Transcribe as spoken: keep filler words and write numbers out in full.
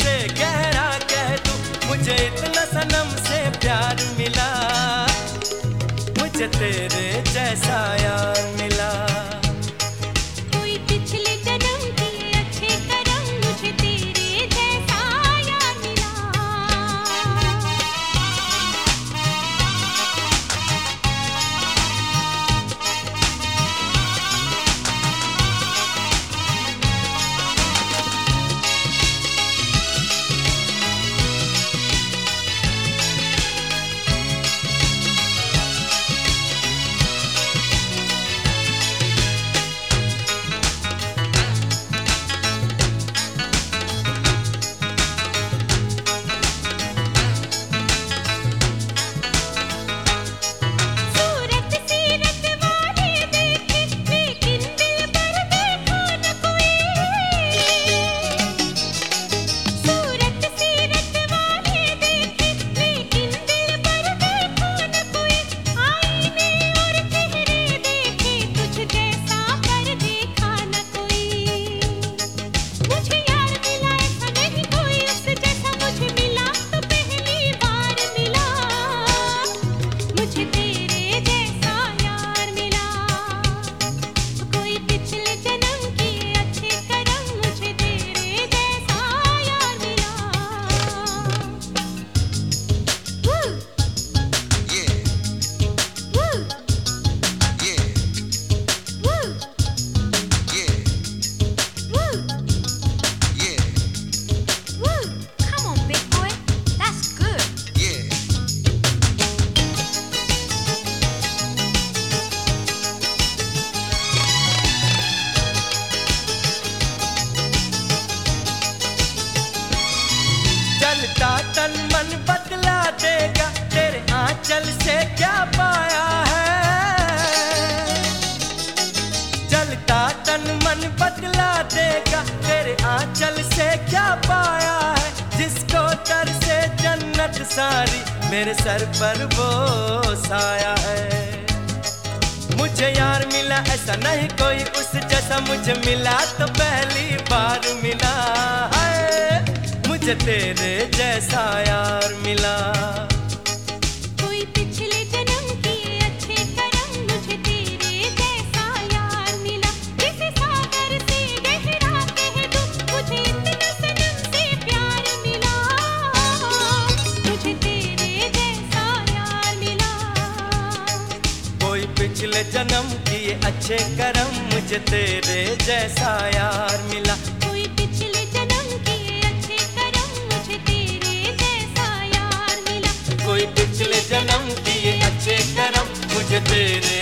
से गहरा कह दूं, मुझे इतना सनम से प्यार मिला, मुझे तेरे जैसा यार मिला। कोई पिछले जन्म के अच्छे कर्म, मुझे तेरे जैसा यार मिला। जलता तन मन बदला देगा, तेरे आंचल से क्या पाया है। जलता तन मन बदला देगा, तेरे आंचल से क्या पाया है। जिसको तर से जन्नत सारी, मेरे सर पर वो साया है। मुझे यार मिला ऐसा नहीं कोई उस जैसा, मुझे मिला तो पहली बार मिला है। मुझे तेरे जैसा यार मिला। कोई पिछले जन्म के अच्छे कर्म, मुझे तेरे जैसा यार मिला। किसी सागर से गहरा कह दूं, मुझे इतना सनम से प्यार मिला, मुझे तेरे जैसा यार मिला। कोई पिछले जन्म किए अच्छे कर्म, मुझे तेरे जैसा यार मिला। कोई पिछले जन्म किए अच्छे कर्म, मुझे तेरे जैसा यार मिला। कोई पिछले जन्म किए अच्छे कर्म, मुझे तेरे